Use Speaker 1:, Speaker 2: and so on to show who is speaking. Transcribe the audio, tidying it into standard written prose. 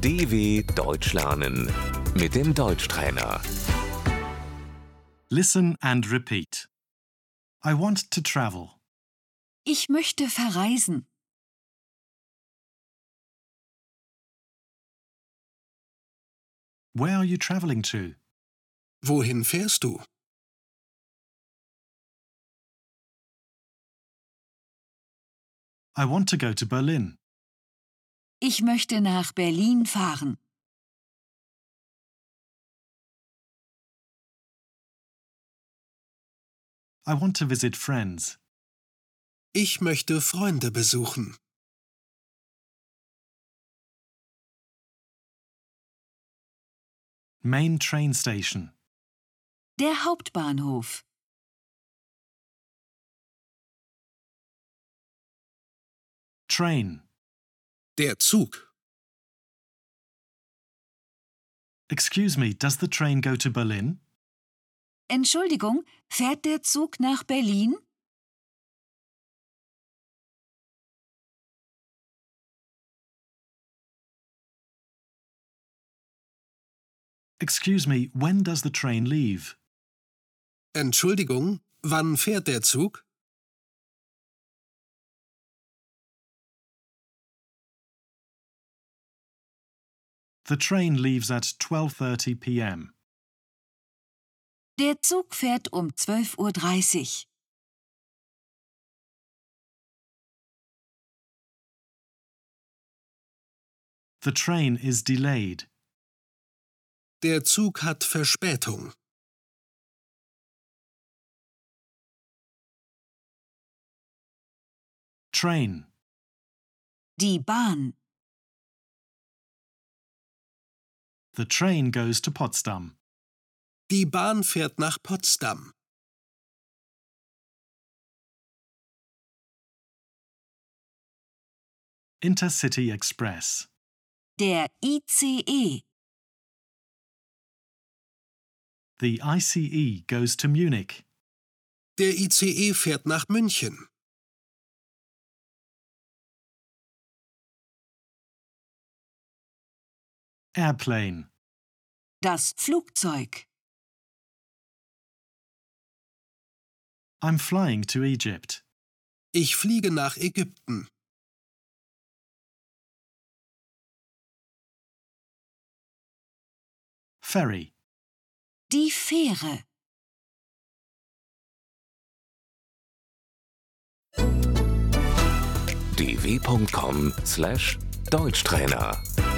Speaker 1: DW Deutsch lernen mit dem Deutschtrainer.
Speaker 2: Listen and repeat. I want to travel.
Speaker 3: Ich möchte verreisen.
Speaker 2: Where are you traveling to?
Speaker 4: Wohin fährst du?
Speaker 2: I want to go to Berlin.
Speaker 3: Ich möchte nach Berlin fahren.
Speaker 2: I want to visit friends.
Speaker 4: Ich möchte Freunde besuchen.
Speaker 2: Main train station.
Speaker 3: Der Hauptbahnhof.
Speaker 2: Train.
Speaker 4: Der Zug.
Speaker 2: Excuse me, does the train go to Berlin?
Speaker 3: Entschuldigung, fährt der Zug nach Berlin?
Speaker 2: Excuse me, when does the train leave?
Speaker 4: Entschuldigung, wann fährt der Zug?
Speaker 2: The train leaves at 12:30 p.m.
Speaker 3: Der Zug fährt um 12:30 Uhr.
Speaker 2: The train is delayed.
Speaker 4: Der Zug hat Verspätung.
Speaker 2: Train.
Speaker 3: Die Bahn.
Speaker 2: The train goes to Potsdam.
Speaker 4: Die Bahn fährt nach Potsdam.
Speaker 2: Intercity Express.
Speaker 3: Der ICE.
Speaker 2: The ICE goes to Munich.
Speaker 4: Der ICE fährt nach München.
Speaker 2: Airplane.
Speaker 3: Das Flugzeug.
Speaker 2: I'm flying to Egypt.
Speaker 4: Ich fliege nach Ägypten.
Speaker 2: Ferry.
Speaker 3: Die Fähre.
Speaker 1: dw.com/Deutschtrainer